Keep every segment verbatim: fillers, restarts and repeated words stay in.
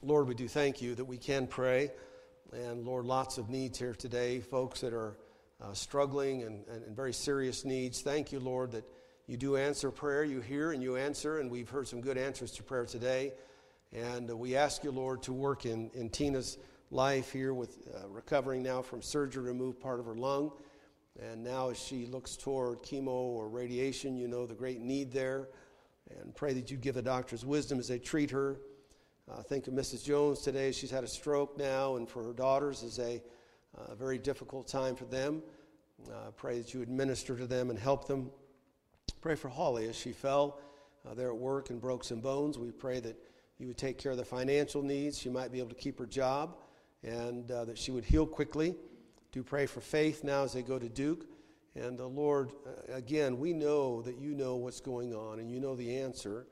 Lord, we do thank you that we can pray. And Lord, lots of needs here today, folks that are uh, struggling and, and, and very serious needs. Thank you, Lord, that you do answer prayer. You hear and you answer, and we've heard some good answers to prayer today. And uh, we ask you, Lord, to work in, in Tina's life here with uh, recovering now from surgery to remove part of her lung. And now as she looks toward chemo or radiation, you know the great need there. And pray that you give the doctors wisdom as they treat her. Uh, think of Missus Jones today. She's had a stroke now, and for her daughters is a uh, very difficult time for them. Uh, pray that you administer to them and help them. Pray for Holly as she fell uh, there at work and broke some bones. We pray that you would take care of the financial needs. She might be able to keep her job, and uh, that she would heal quickly. Do pray for Faith now as they go to Duke. And the uh, Lord, uh, again, we know that you know what's going on and you know the answer.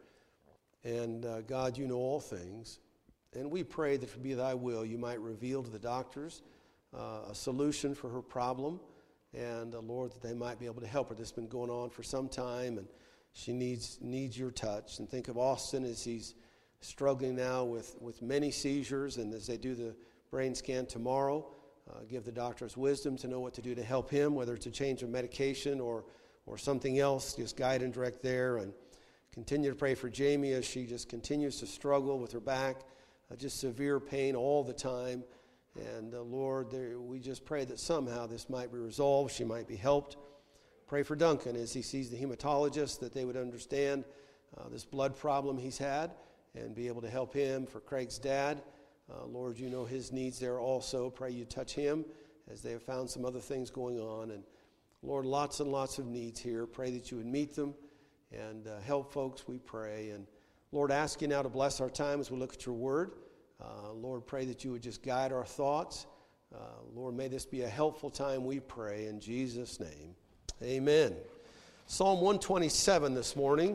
And uh, God, you know all things. And we pray that if it be thy will, you might reveal to the doctors uh, a solution for her problem. And uh, Lord, that they might be able to help her. This has been going on for some time, and she needs needs your touch. And think of Austin as he's struggling now with, with many seizures, and as they do the brain scan tomorrow, Uh, give the doctors wisdom to know what to do to help him, whether it's a change of medication or or something else. Just guide and direct there. And continue to pray for Jamie as she just continues to struggle with her back, uh, just severe pain all the time. And uh, Lord, there, we just pray that somehow this might be resolved. She might be helped. Pray for Duncan as he sees the hematologist, that they would understand uh, this blood problem he's had and be able to help him. For Craig's dad, Uh, Lord, you know his needs there also. Pray you touch him as they have found some other things going on. And Lord, lots and lots of needs here. Pray that you would meet them and uh, help folks, we pray. And Lord, ask you now to bless our time as we look at your word. Uh, Lord, pray that you would just guide our thoughts. Uh, Lord, may this be a helpful time, we pray, in Jesus' name. Amen. Psalm one twenty-seven this morning.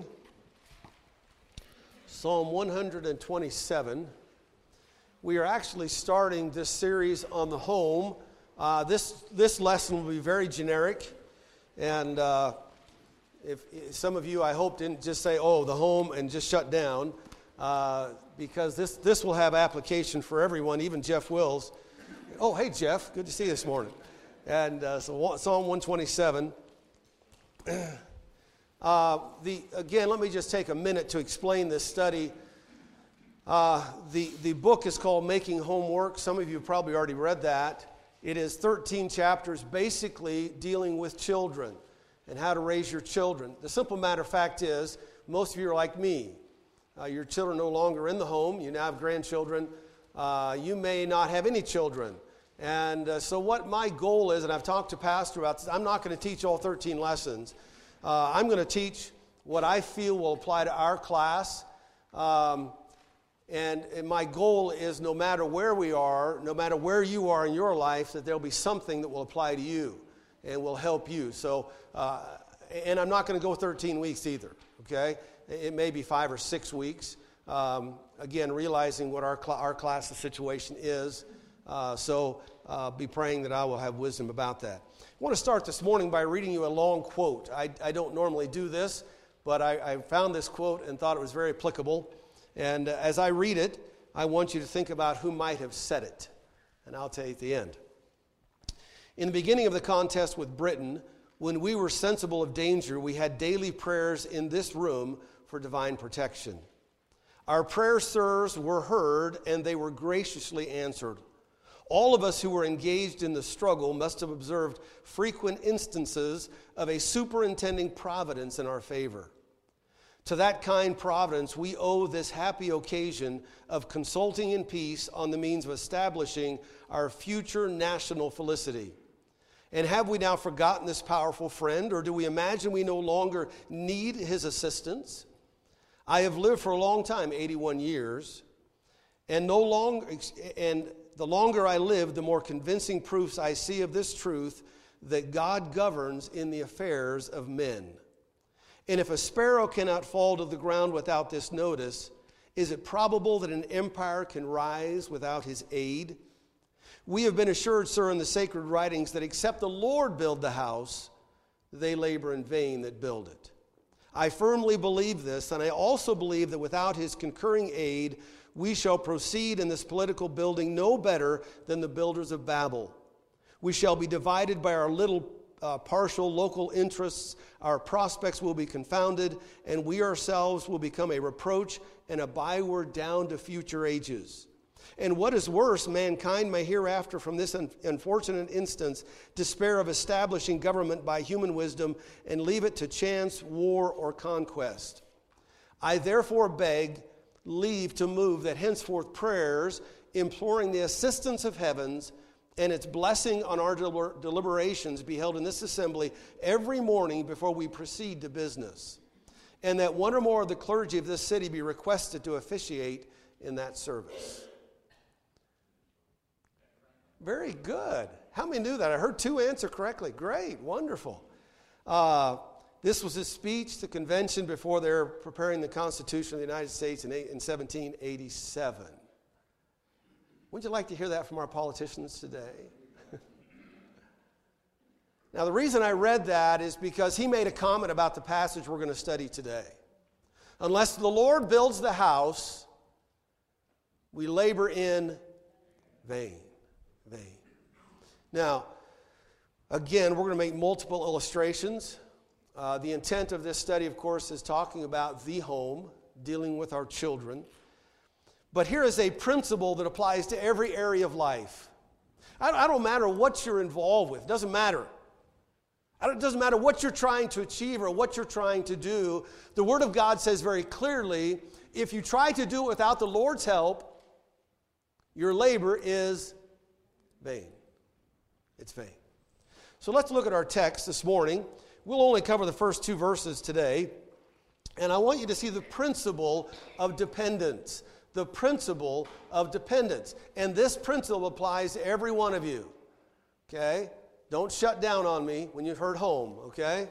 Psalm one twenty-seven. We are actually starting this series on the home. Uh, this this lesson will be very generic, and uh, if, if some of you, I hope, didn't just say, "Oh, the home," and just shut down, uh, because this this will have application for everyone, even Jeff Wills. Oh, hey Jeff, good to see you this morning. And uh, so Psalm one twenty-seven. uh, the again, let me just take a minute to explain this study. Uh, the, the book is called Making Home Work. Some of you have probably already read that. It is thirteen chapters basically dealing with children and how to raise your children. The simple matter of fact is, most of you are like me. Uh, your children are no longer in the home. You now have grandchildren. Uh, you may not have any children. And uh, so what my goal is, and I've talked to Pastor about this, I'm not going to teach all thirteen lessons. Uh, I'm going to teach what I feel will apply to our class. Um, And, and my goal is, no matter where we are, no matter where you are in your life, that there'll be something that will apply to you and will help you. So, uh, and I'm not going to go thirteen weeks either, okay? It may be five or six weeks. Um, again, realizing what our, cl- our class situation is. Uh, so uh, be praying that I will have wisdom about that. I want to start this morning by reading you a long quote. I, I don't normally do this, but I, I found this quote and thought it was very applicable. And as I read it, I want you to think about who might have said it. And I'll tell you at the end. In the beginning of the contest with Britain, when we were sensible of danger, we had daily prayers in this room for divine protection. Our prayers, sirs, were heard, and they were graciously answered. All of us who were engaged in the struggle must have observed frequent instances of a superintending providence in our favor. To that kind providence, we owe this happy occasion of consulting in peace on the means of establishing our future national felicity. And have we now forgotten this powerful friend, or do we imagine we no longer need his assistance? I have lived for a long time, eighty-one years, and no longer, and the longer I live, the more convincing proofs I see of this truth, that God governs in the affairs of men. And if a sparrow cannot fall to the ground without this notice, is it probable that an empire can rise without his aid? We have been assured, sir, in the sacred writings that except the Lord build the house, they labor in vain that build it. I firmly believe this, and I also believe that without his concurring aid, we shall proceed in this political building no better than the builders of Babel. We shall be divided by our little uh, partial local interests. Our prospects will be confounded, and we ourselves will become a reproach and a byword down to future ages. And what is worse, mankind may hereafter from this un- unfortunate instance despair of establishing government by human wisdom and leave it to chance, war, or conquest. I therefore beg leave to move that henceforth prayers imploring the assistance of heavens and its blessing on our deliber- deliberations be held in this assembly every morning before we proceed to business, and that one or more of the clergy of this city be requested to officiate in that service. Very good. How many knew that? I heard two answer correctly. Great, wonderful. Uh, this was his speech to the convention before they're preparing the Constitution of the United States in, eight, in seventeen eighty-seven. Wouldn't you like to hear that from our politicians today? Now, the reason I read that is because he made a comment about the passage we're going to study today. Unless the Lord builds the house, we labor in vain. Vain. Now, again, we're going to make multiple illustrations. Uh, the intent of this study, of course, is talking about the home, dealing with our children. But here is a principle that applies to every area of life. I, I don't matter what you're involved with. It doesn't matter. I don't, it doesn't matter what you're trying to achieve or what you're trying to do. The Word of God says very clearly, if you try to do it without the Lord's help, your labor is vain. It's vain. So let's look at our text this morning. We'll only cover the first two verses today. And I want you to see the principle of dependence. The principle of dependence. And this principle applies to every one of you. Okay? Don't shut down on me when you've heard home. Okay?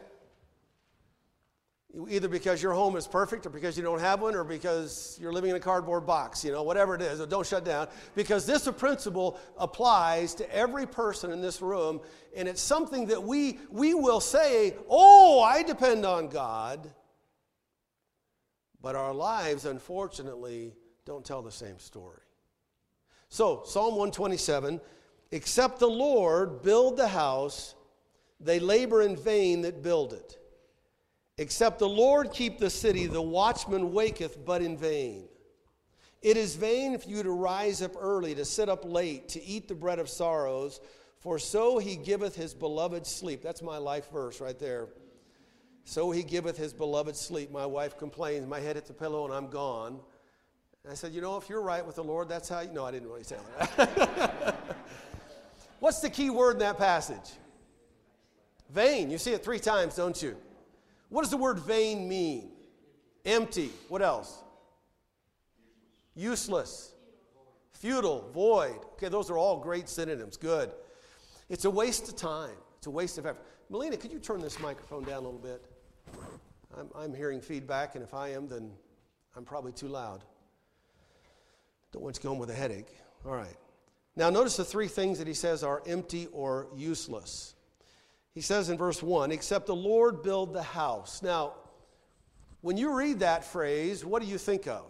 Either because your home is perfect or because you don't have one or because you're living in a cardboard box, you know, whatever it is, don't shut down. Because this principle applies to every person in this room, and it's something that we, we will say, oh, I depend on God. But our lives, unfortunately, don't tell the same story. So, Psalm one twenty-seven, except the Lord build the house, they labor in vain that build it. Except the Lord keep the city, the watchman waketh but in vain. It is vain for you to rise up early, to sit up late, to eat the bread of sorrows, for so he giveth his beloved sleep. That's my life verse right there. So he giveth his beloved sleep. My wife complains, my head hits the pillow and I'm gone. And I said, you know, if you're right with the Lord, that's how you... No, I didn't really say that. What's the key word in that passage? Vain. You see it three times, don't you? What does the word vain mean? Empty. What else? Useless. Futile. Void. Okay, those are all great synonyms. Good. It's a waste of time. It's a waste of effort. Melina, could you turn this microphone down a little bit? I'm, I'm hearing feedback, and if I am, then I'm probably too loud. Don't want you to go home with a headache. All right. Now, notice the three things that he says are empty or useless. He says in verse one, except the Lord build the house. Now, when you read that phrase, what do you think of?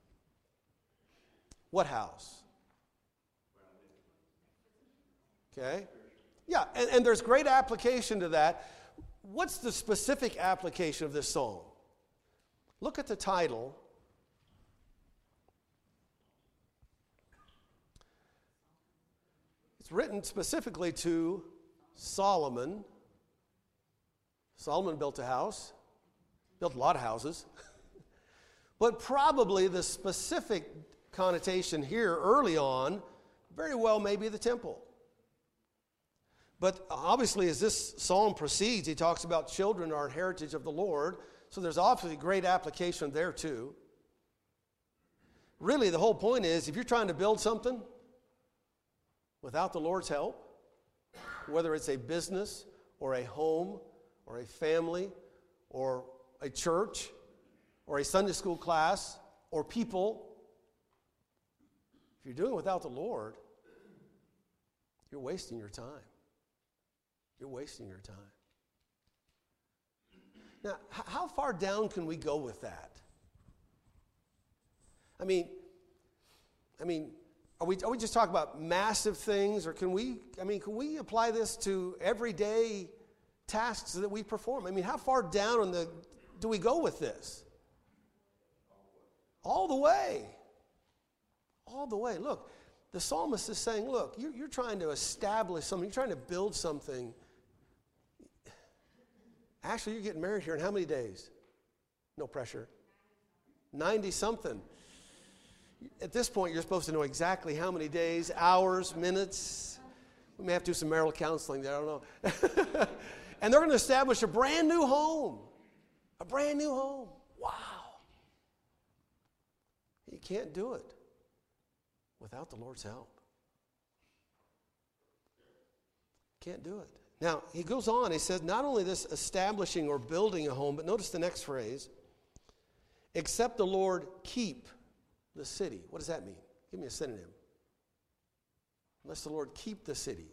What house? Okay. Yeah, and, and there's great application to that. What's the specific application of this psalm? Look at the title. It's written specifically to Solomon. Solomon built a house, built a lot of houses. But probably the specific connotation here early on very well may be the temple. But obviously as this psalm proceeds, he talks about children are a heritage of the Lord. So there's obviously great application there too. Really the whole point is if you're trying to build something without the Lord's help, whether it's a business or a home or a family or a church or a Sunday school class or people, if you're doing it without the Lord, you're wasting your time. You're wasting your time. Now, how far down can we go with that? I mean, I mean, are we, are we just talking about massive things, or can we, I mean, can we apply this to everyday tasks that we perform? I mean, how far down on the, do we go with this? All the way. All the way. Look, the psalmist is saying, look, you're, you're trying to establish something, you're trying to build something. Actually, you're getting married here in how many days? No pressure. ninety something. At this point, you're supposed to know exactly how many days, hours, minutes. We may have to do some marital counseling there, I don't know. And they're going to establish a brand new home. A brand new home. Wow. You can't do it without the Lord's help. Can't do it. Now, he goes on, he says, not only this establishing or building a home, but notice the next phrase, except the Lord keep the city. What does that mean? Give me a synonym. Unless the Lord keep the city.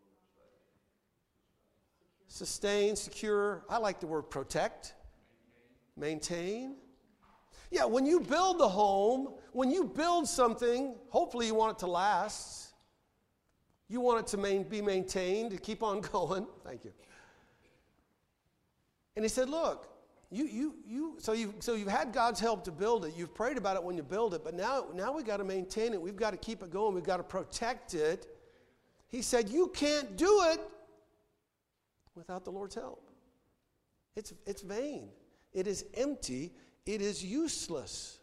Sustain, secure. I like the word protect. Maintain. Yeah, when you build the home, when you build something, hopefully you want it to last. You want it to main, be maintained, to keep on going. Thank you. And he said, look, You, you, you, so, you, so you've had God's help to build it. You've prayed about it when you build it. But now, now we've got to maintain it. We've got to keep it going. We've got to protect it. He said, you can't do it without the Lord's help. It's, it's vain. It is empty. It is useless.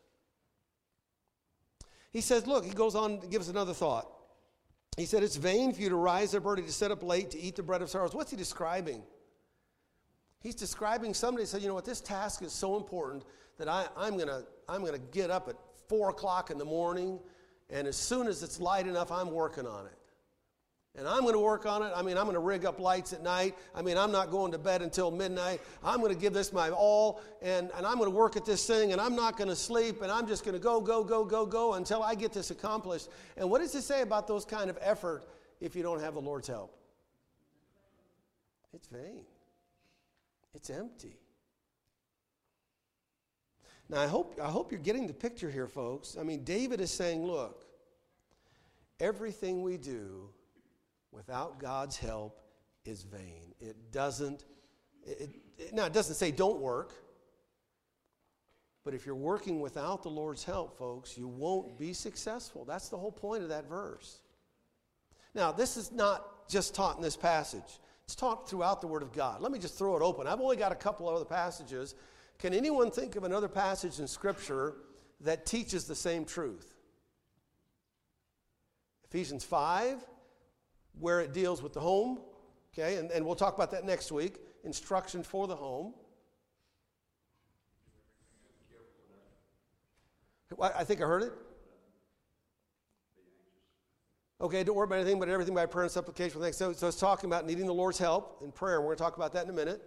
He says, look, he goes on to give us another thought. He said, it's vain for you to rise up early, to sit up late, to eat the bread of sorrows. What's he describing? He's describing somebody who said, you know what, this task is so important that I, I'm going to I'm gonna get up at four o'clock in the morning, and as soon as it's light enough, I'm working on it. And I'm going to work on it. I mean, I'm going to rig up lights at night. I mean, I'm not going to bed until midnight. I'm going to give this my all, and, and I'm going to work at this thing, and I'm not going to sleep, and I'm just going to go, go, go, go, go until I get this accomplished. And what does it say about those kind of effort if you don't have the Lord's help? It's vain. It's empty. Now, I hope, I hope you're getting the picture here, folks. I mean, David is saying, look, everything we do without God's help is vain. It doesn't, it, it, now it doesn't say don't work, but if you're working without the Lord's help, folks, you won't be successful. That's the whole point of that verse. Now, this is not just taught in this passage. It's taught throughout the Word of God. Let me just throw it open. I've only got a couple of other passages. Can anyone think of another passage in Scripture that teaches the same truth? Ephesians five, where it deals with the home, okay, and, and we'll talk about that next week. Instruction for the home. I think I heard it. Okay, don't worry about anything, but everything by prayer and supplication. With so, so it's talking about needing the Lord's help in prayer, and we're going to talk about that in a minute.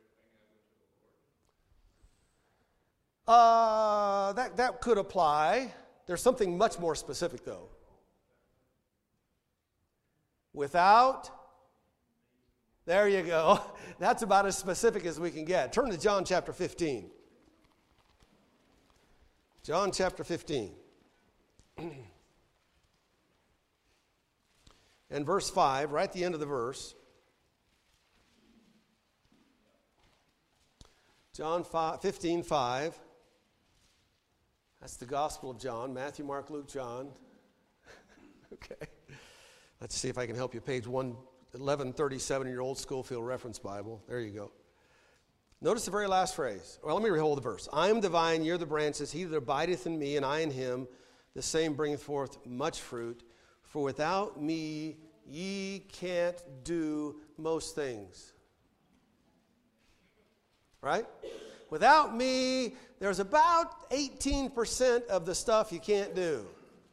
Uh, that, that could apply. There's something much more specific, though. Without, there you go. That's about as specific as we can get. Turn to John chapter fifteen. John chapter fifteen. And verse five, right at the end of the verse. John fifteen, five. That's the Gospel of John. Matthew, Mark, Luke, John. Okay. Let's see if I can help you. Page eleven thirty-seven in your old Schofield Reference Bible. There you go. Notice the very last phrase. Well, let me rehold the verse. I am the vine, ye are the branches. He that abideth in me, and I in him, the same bringeth forth much fruit. For without me, ye can't do most things. Right? Without me, there's about eighteen percent of the stuff you can't do.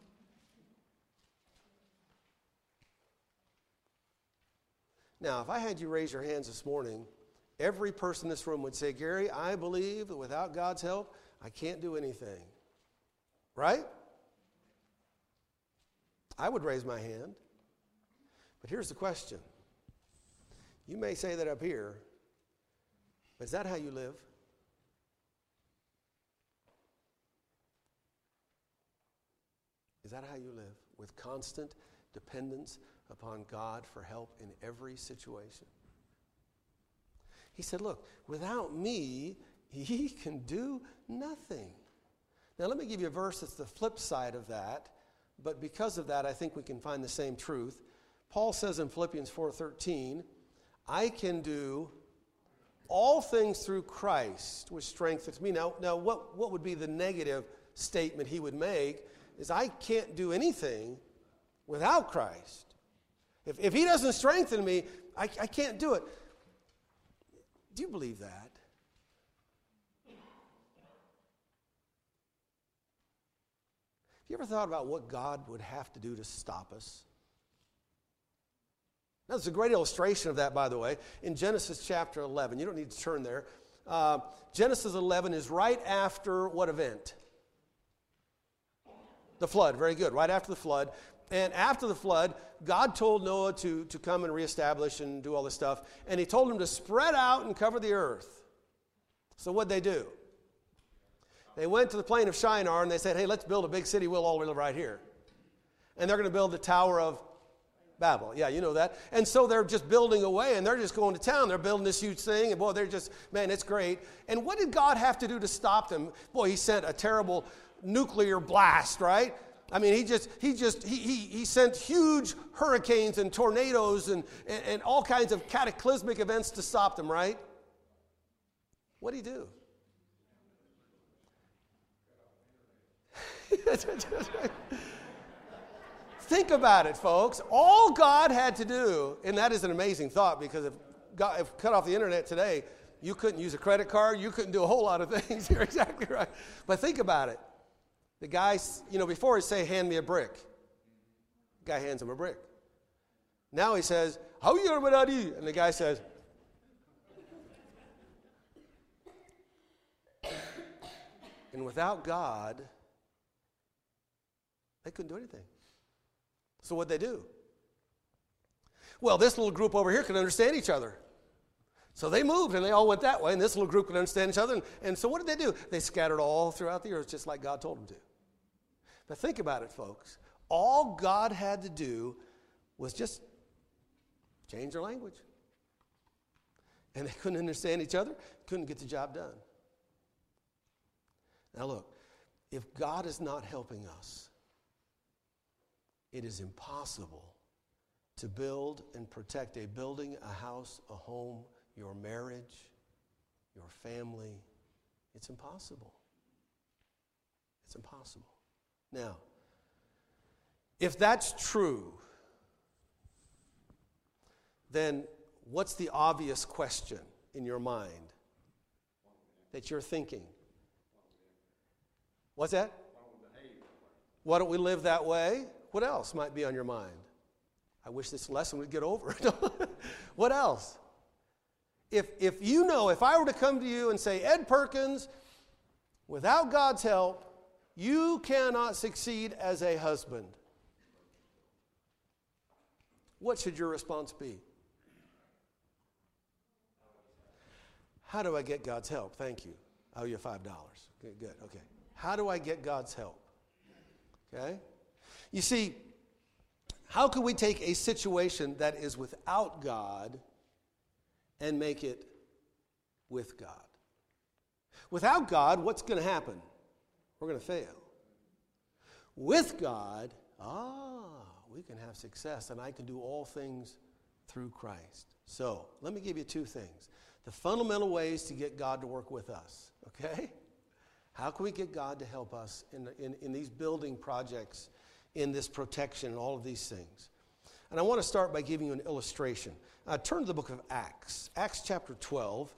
Now, if I had you raise your hands this morning, every person in this room would say, Gary, I believe that without God's help, I can't do anything. Right? I would raise my hand. But here's the question. You may say that up here, but is that how you live? Is that how you live? With constant dependence upon God for help in every situation. He said, look, without me, ye can do nothing. Now let me give you a verse that's the flip side of that, but because of that, I think we can find the same truth. Paul says in Philippians four thirteen, I can do all things through Christ, which strengthens me. Now, now what, what would be the negative statement he would make is I can't do anything without Christ. If, if he doesn't strengthen me, I, I can't do it. Do you believe that? Have you ever thought about what God would have to do to stop us? Now, there's a great illustration of that, by the way, in Genesis chapter eleven. You don't need to turn there. Uh, Genesis eleven is right after what event? The flood. Very good. Right after the flood. And after the flood, God told Noah to, to come and reestablish and do all this stuff. And he told him to spread out and cover the earth. So what'd they do? They went to the plain of Shinar and they said, hey, let's build a big city. We'll all live right here. And they're going to build the Tower of Babel. Yeah, you know that. And so they're just building away and they're just going to town. They're building this huge thing. And boy, they're just, man, it's great. And what did God have to do to stop them? Boy, he sent a terrible nuclear blast, right? I mean, he just, he just, he, he, he sent huge hurricanes and tornadoes and, and, and all kinds of cataclysmic events to stop them, right? What did he do? Think about it, folks. All God had to do, and that is an amazing thought, because if God if cut off the internet today, you couldn't use a credit card, you couldn't do a whole lot of things. You're exactly right. But think about it. The guy, you know, before he say, hand me a brick. The guy hands him a brick. Now he says, how are you? And the guy says, and without God, they couldn't do anything. So what'd they do? Well, this little group over here could understand each other. So they moved and they all went that way, and this little group could understand each other. And, and so what did they do? They scattered all throughout the earth just like God told them to. But think about it, folks. All God had to do was just change their language. And they couldn't understand each other, couldn't get the job done. Now look, if God is not helping us, it is impossible to build and protect a building, a house, a home, your marriage, your family. It's impossible. It's impossible. Now, if that's true, then what's the obvious question in your mind that you're thinking? What's that? Why don't we live that way? What else might be on your mind? I wish this lesson would get over. What else? If, if you know, if I were to come to you and say, Ed Perkins, without God's help, you cannot succeed as a husband, what should your response be? How do I get God's help? Thank you. I owe you five dollars. Okay, good. Okay. How do I get God's help? Okay? You see, how can we take a situation that is without God and make it with God? Without God, what's going to happen? We're going to fail. With God, ah, we can have success, and I can do all things through Christ. So, let me give you two things. The fundamental ways to get God to work with us, okay? How can we get God to help us in, in, in these building projects, in this protection, and all of these things? And I want to start by giving you an illustration. Uh, turn to the book of Acts, Acts chapter twelve.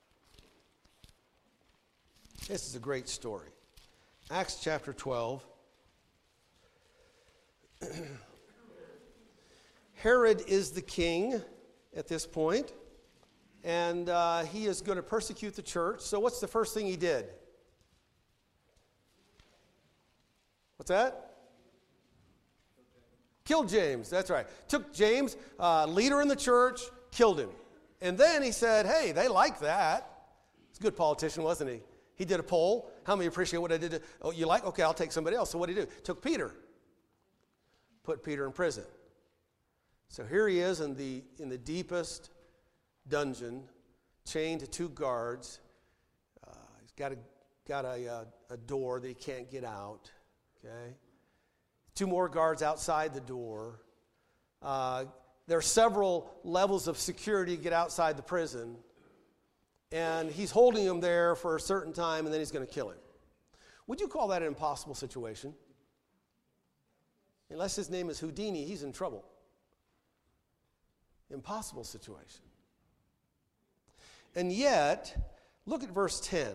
This is a great story. Acts chapter twelve. Herod is the king at this point, and uh, he is going to persecute the church. So what's the first thing he did? What's that? Killed James, that's right. Took James, uh, leader in the church, killed him. And then he said, hey, they like that. He's a good politician, wasn't he? He did a poll. How many appreciate what I did? To, oh, you like? Okay, I'll take somebody else. So what did he do? Took Peter. put Peter in prison. So here he is in the, in the deepest dungeon, chained to two guards. Uh, he's got, a, got a, a, a door that he can't get out. Okay, two more guards outside the door. Uh, there are several levels of security to get outside the prison. And he's holding him there for a certain time, and then he's going to kill him. Would you call that an impossible situation? Unless his name is Houdini, he's in trouble. Impossible situation. And yet, look at verse ten.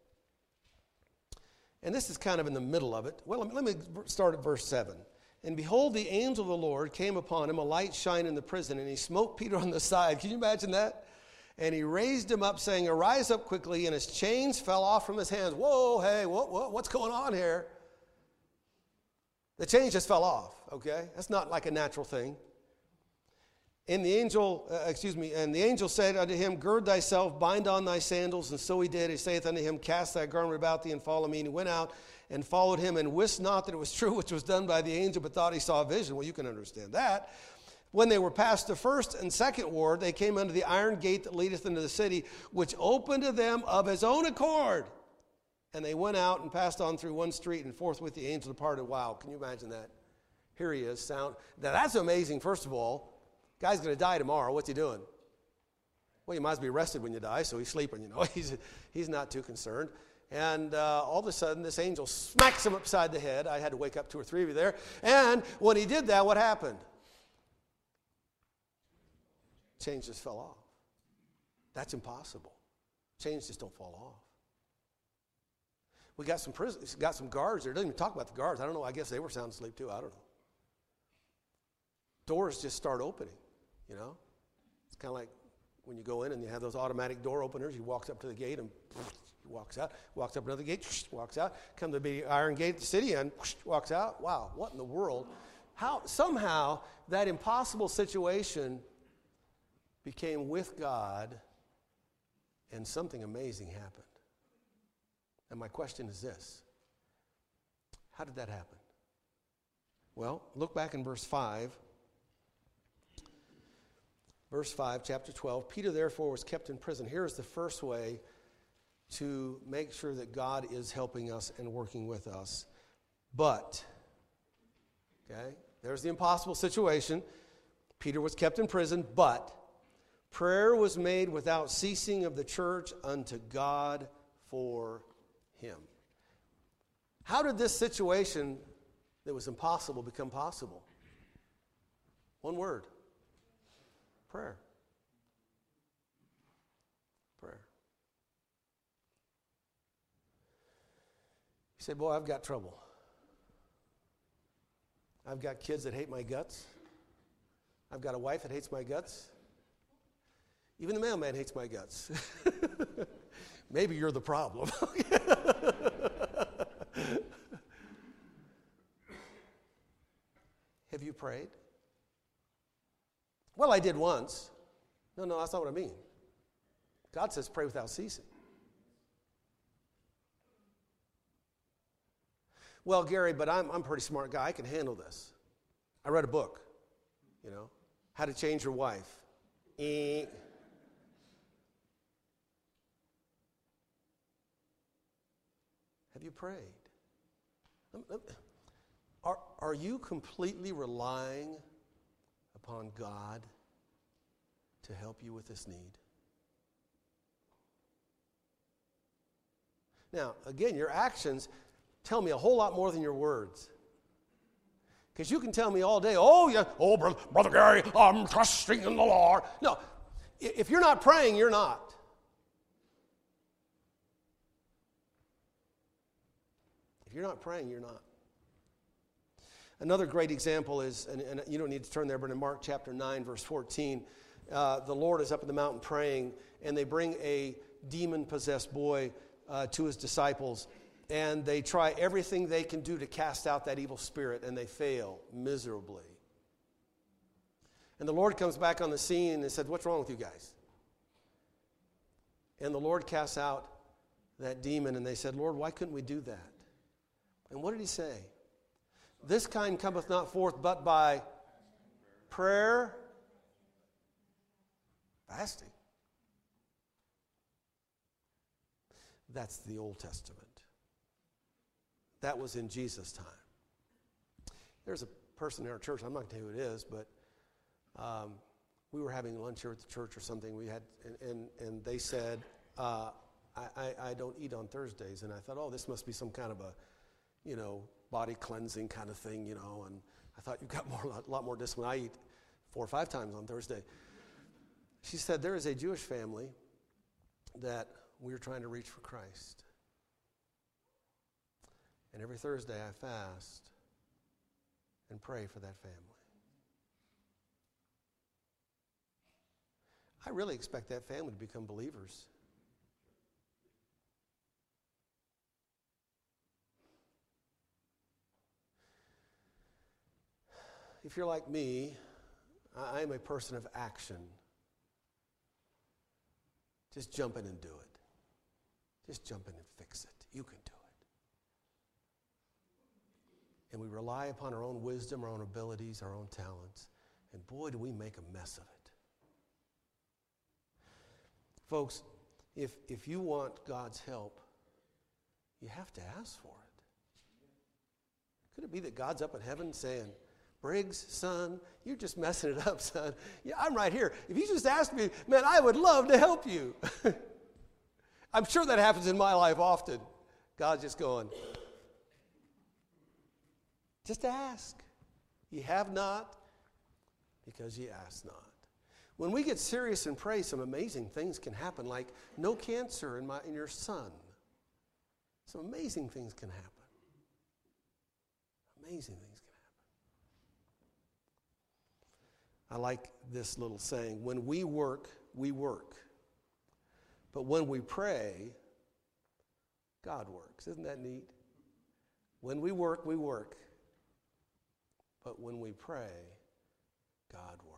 And this is kind of in the middle of it. Well, let me, let me start at verse seven. And behold, the angel of the Lord came upon him, a light shined in the prison, and he smote Peter on the side. Can you imagine that? And he raised him up, saying, arise up quickly, and his chains fell off from his hands. Whoa, hey, what, what, what's going on here? The chains just fell off, okay? That's not like a natural thing. And the angel, uh, excuse me, and the angel said unto him, gird thyself, bind on thy sandals. And so he did. He saith unto him, cast thy garment about thee and follow me. And he went out and followed him, and wist not that it was true which was done by the angel, but thought he saw a vision. Well, you can understand that. When they were past the first and second ward, they came unto the iron gate that leadeth into the city, which opened to them of his own accord. And they went out and passed on through one street, and forthwith the angel departed. Wow, can you imagine that? Here he is. Sound. Now that's amazing, first of all. Guy's going to die tomorrow. What's he doing? Well, you might as well be rested when you die, so he's sleeping, you know. He's, he's not too concerned. And uh, all of a sudden, this angel smacks him upside the head. I had to wake up two or three of you there. And when he did that, what happened? Chains just fell off. That's impossible. Chains just don't fall off. We got some prisoners, got some guards there. It doesn't even talk about the guards. I don't know. I guess they were sound asleep too. I don't know. Doors just start opening, you know. It's kind of like when you go in and you have those automatic door openers. He walks up to the gate and he walks out. Walks up another gate, walks out. Come to the iron gate at the city and walks out. Wow, what in the world? How somehow that impossible situation became with God, and something amazing happened. And my question is this: how did that happen? Well, look back in verse five. Verse five, chapter twelve. Peter therefore was kept in prison. Here is the first way to make sure that God is helping us and working with us. But, okay, there's the impossible situation. Peter was kept in prison, but prayer was made without ceasing of the church unto God for him. How did this situation that was impossible become possible? One word. Prayer. Prayer. You say, boy, I've got trouble. I've got kids that hate my guts. I've got a wife that hates my guts. Even the mailman hates my guts. Maybe you're the problem. Have you prayed? Well, I did once. No, no, that's not what I mean. God says pray without ceasing. Well, Gary, but I'm, I'm a pretty smart guy. I can handle this. I read a book, you know, How to Change Your Wife. Eh. Have you prayed? Are, are you completely relying upon God to help you with this need? Now, again, your actions tell me a whole lot more than your words. Because you can tell me all day, oh, yeah, oh, Brother, Brother Gary, I'm trusting in the Lord. No, if you're not praying, you're not. If you're not praying, you're not. Another great example is, and, and you don't need to turn there, but in Mark chapter nine, verse fourteen, uh, the Lord is up in the mountain praying, and they bring a demon-possessed boy uh, to his disciples, and they try everything they can do to cast out that evil spirit, and they fail miserably. And the Lord comes back on the scene and said, what's wrong with you guys? And the Lord casts out that demon, and they said, Lord, why couldn't we do that? And what did he say? This kind cometh not forth but by prayer, fasting. That's the Old Testament. That was in Jesus' time. There's a person in our church, I'm not going to tell you who it is, but um, we were having lunch here at the church or something. We had, and and, and they said, uh, I, I, I don't eat on Thursdays. And I thought, oh, this must be some kind of a, you know, body cleansing kind of thing, you know. And I thought, you've got more, a lot, lot more discipline. I eat four or five times on Thursday. She said, there is a Jewish family that we are trying to reach for Christ. And every Thursday I fast and pray for that family. I really expect that family to become believers. If you're like me, I am a person of action. Just jump in and do it. Just jump in and fix it. You can do it. And we rely upon our own wisdom, our own abilities, our own talents. And boy, do we make a mess of it. Folks, if, if you want God's help, you have to ask for it. Could it be that God's up in heaven saying, Briggs, son, you're just messing it up, son. Yeah, I'm right here. If you just asked me, man, I would love to help you. I'm sure that happens in my life often. God's just going, just ask. You have not because you ask not. When we get serious and pray, some amazing things can happen, like no cancer in, my, in your son. Some amazing things can happen. Amazing things can happen. I like this little saying, when we work, we work. But when we pray, God works. Isn't that neat? When we work, we work. But when we pray, God works.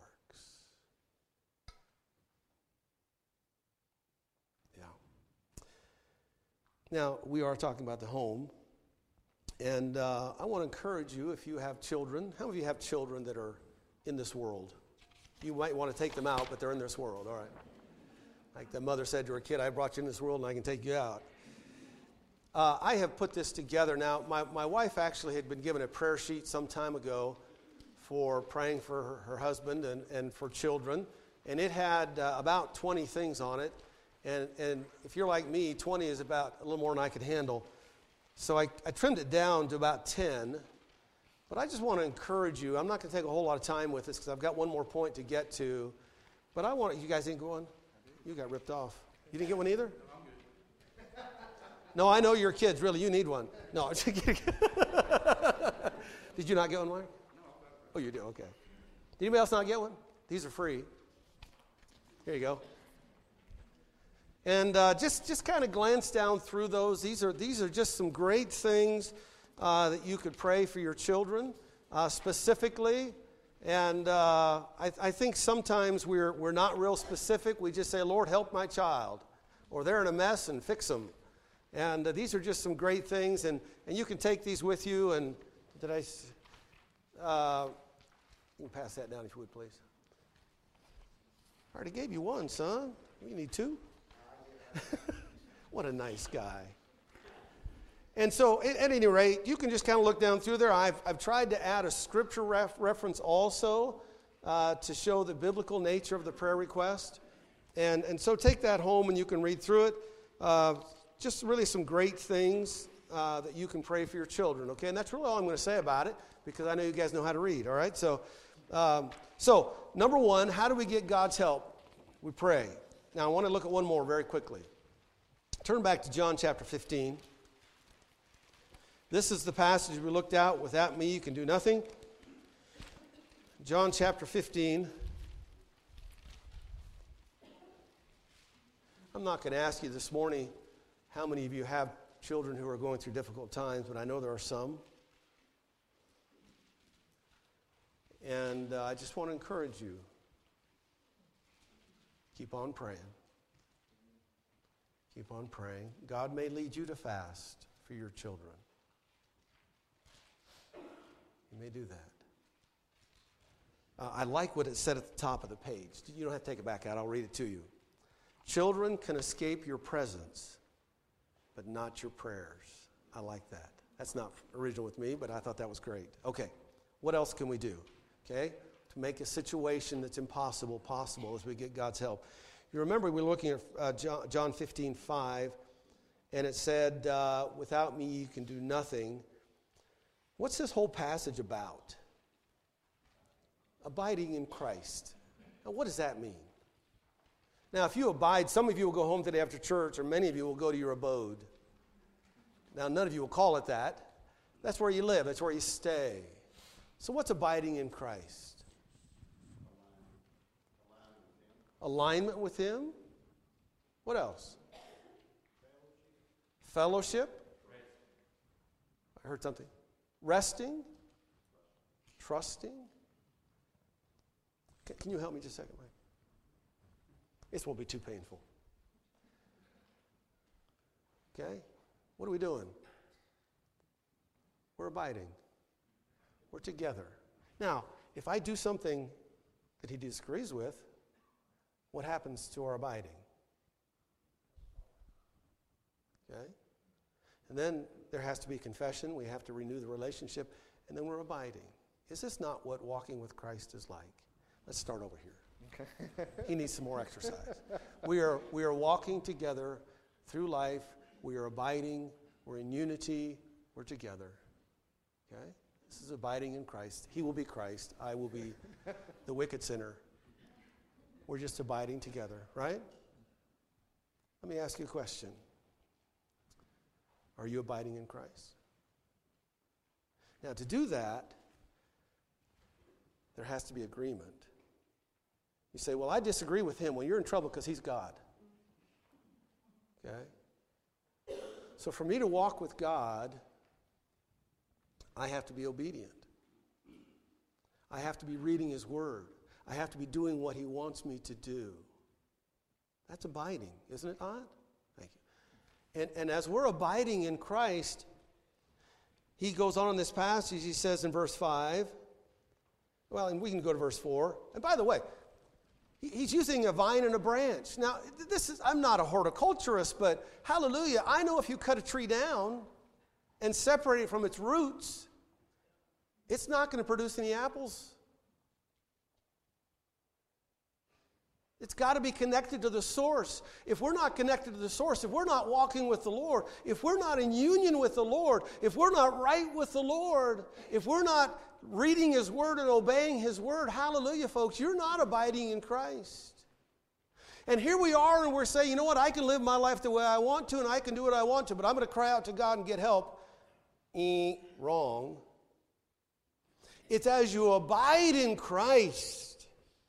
Yeah. Now, we are talking about the home. And uh, I want to encourage you, if you have children, how many of you have children that are in this world? You might want to take them out, but they're in this world, all right. Like the mother said to her kid, I brought you in this world and I can take you out. Uh, I have put this together now. My, my wife actually had been given a prayer sheet some time ago for praying for her, her husband and, and for children. And it had uh, about twenty things on it. And, and if you're like me, twenty is about a little more than I could handle. So I, I trimmed it down to about ten. But I just want to encourage you. I'm not going to take a whole lot of time with this because I've got one more point to get to. But I want, you guys didn't go on? You got ripped off. You didn't get one either? No, I know your kids. Really, you need one. No. Did you not get one, Mark? Oh, you do? Okay. Did anybody else not get one? These are free. Here you go. And uh, just just kind of glance down through those. These are these are just some great things uh, that you could pray for your children uh, specifically. And uh, I, I think sometimes we're we're not real specific. We just say, Lord, help my child. Or they're in a mess and fix them. And uh, these are just some great things. And, and you can take these with you. And did I... Uh, you can pass that down if you would, please. I already gave you one, son. You need two? What a nice guy. And so, at, at any rate, you can just kind of look down through there. I've, I've tried to add a scripture ref, reference also uh, to show the biblical nature of the prayer request. And, and so take that home and you can read through it. Uh, just really some great things uh, that you can pray for your children, okay? And that's really all I'm going to say about it because I know you guys know how to read, all right? So, um, so number one, how do we get God's help? We pray. Now, I want to look at one more very quickly. Turn back to John chapter fifteen. This is the passage we looked at. Without me, you can do nothing. John chapter fifteen. I'm not going to ask you this morning how many of you have children who are going through difficult times, but I know there are some. And uh, I just want to encourage you. Keep on praying. Keep on praying. God may lead you to fast for your children. You may do that. Uh, I like what it said at the top of the page. You don't have to take it back out. I'll read it to you. Children can escape your presence, but not your prayers. I like that. That's not original with me, but I thought that was great. Okay, what else can we do? Okay, to make a situation that's impossible possible as we get God's help. You remember we were looking at uh, John, John fifteen five, and it said, uh, without me you can do nothing. What's this whole passage about? Abiding in Christ. Now, what does that mean? Now, if you abide, some of you will go home today after church, or many of you will go to your abode. Now, none of you will call it that. That's where you live. That's where you stay. So what's abiding in Christ? Alignment with Him. What else? Fellowship. I heard something. Resting. Trusting. Can you help me just a second, Mike? This won't be too painful. Okay? What are we doing? We're abiding. We're together. Now, if I do something that he disagrees with, what happens to our abiding? Okay? And then there has to be confession. We have to renew the relationship. And then we're abiding. Is this not what walking with Christ is like? Let's start over here. Okay. He needs some more exercise. We are, we are walking together through life. We are abiding. We're in unity. We're together. Okay? This is abiding in Christ. He will be Christ. I will be the wicked sinner. We're just abiding together, right? Let me ask you a question. Are you abiding in Christ? Now, to do that, there has to be agreement. You say, well, I disagree with him. Well, you're in trouble because he's God. Okay? So for me to walk with God, I have to be obedient. I have to be reading his word. I have to be doing what he wants me to do. That's abiding, isn't it odd? Thank you. And, and as we're abiding in Christ, he goes on in this passage, he says in verse five, well, and we can go to verse four. And by the way, he's using a vine and a branch. Now, this is I'm not a horticulturist, but hallelujah, I know if you cut a tree down and separate it from its roots, it's not going to produce any apples. It's got to be connected to the source. If we're not connected to the source, if we're not walking with the Lord, if we're not in union with the Lord, if we're not right with the Lord, if we're not reading his word and obeying his word, hallelujah, folks, you're not abiding in Christ. And here we are and we're saying, you know what, I can live my life the way I want to and I can do what I want to, but I'm going to cry out to God and get help. Eh, wrong. It's as you abide in Christ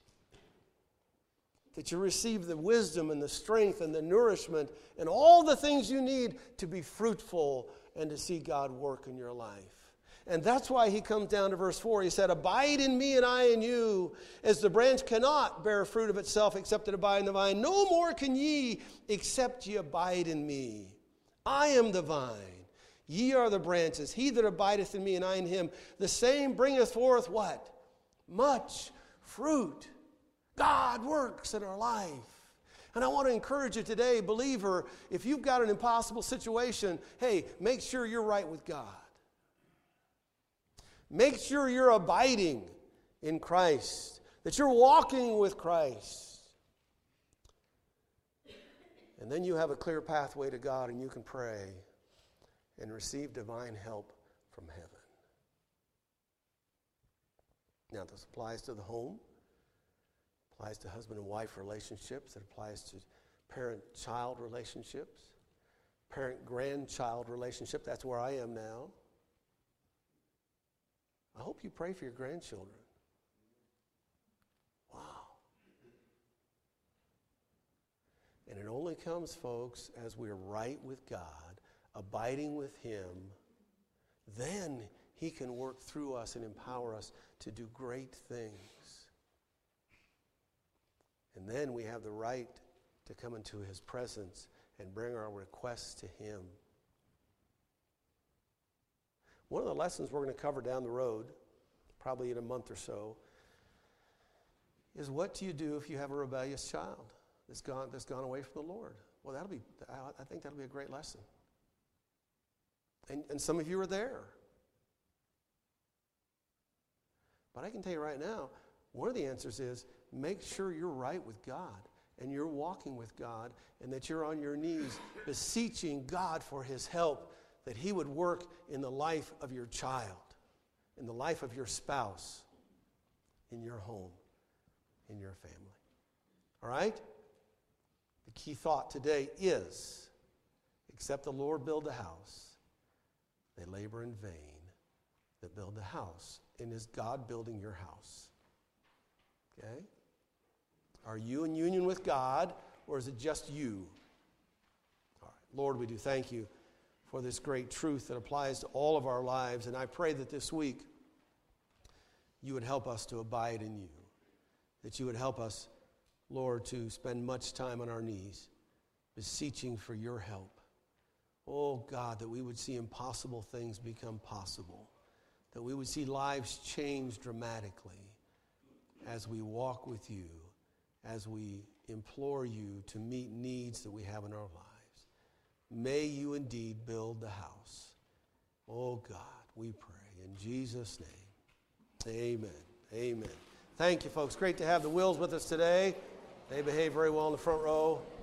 that you receive the wisdom and the strength and the nourishment and all the things you need to be fruitful and to see God work in your life. And that's why he comes down to verse four. He said, abide in me and I in you, as the branch cannot bear fruit of itself except it abide in the vine. No more can ye except ye abide in me. I am the vine. Ye are the branches. He that abideth in me and I in him, the same bringeth forth what? Much fruit. God works in our life. And I want to encourage you today, believer, if you've got an impossible situation, hey, make sure you're right with God. Make sure you're abiding in Christ, that you're walking with Christ. And then you have a clear pathway to God and you can pray and receive divine help from heaven. Now, this applies to the home, applies to husband and wife relationships, it applies to parent-child relationships, parent-grandchild relationship. That's where I am now. I hope you pray for your grandchildren. Wow. And it only comes, folks, as we're right with God, abiding with him, then he can work through us and empower us to do great things. And then we have the right to come into his presence and bring our requests to him. One of the lessons we're going to cover down the road probably in a month or so, is what do you do if you have a rebellious child that's gone, that's gone away from the Lord? Well, that'll be, I think that'll be a great lesson. And, and some of you are there. But I can tell you right now, one of the answers is make sure you're right with God and you're walking with God and that you're on your knees beseeching God for his help, that he would work in the life of your child, in the life of your spouse, in your home, in your family. All right? The key thought today is, except the Lord build a house, they labor in vain that build the house. And is God building your house? Okay? Are you in union with God, or is it just you? All right. Lord, we do thank you for this great truth that applies to all of our lives. And I pray that this week you would help us to abide in you, that you would help us, Lord, to spend much time on our knees, beseeching for your help. Oh, God, that we would see impossible things become possible, that we would see lives change dramatically as we walk with you, as we implore you to meet needs that we have in our lives. May you indeed build the house. Oh, God, we pray in Jesus' name. Amen. Amen. Thank you, folks. Great to have the Wills with us today. They behave very well in the front row.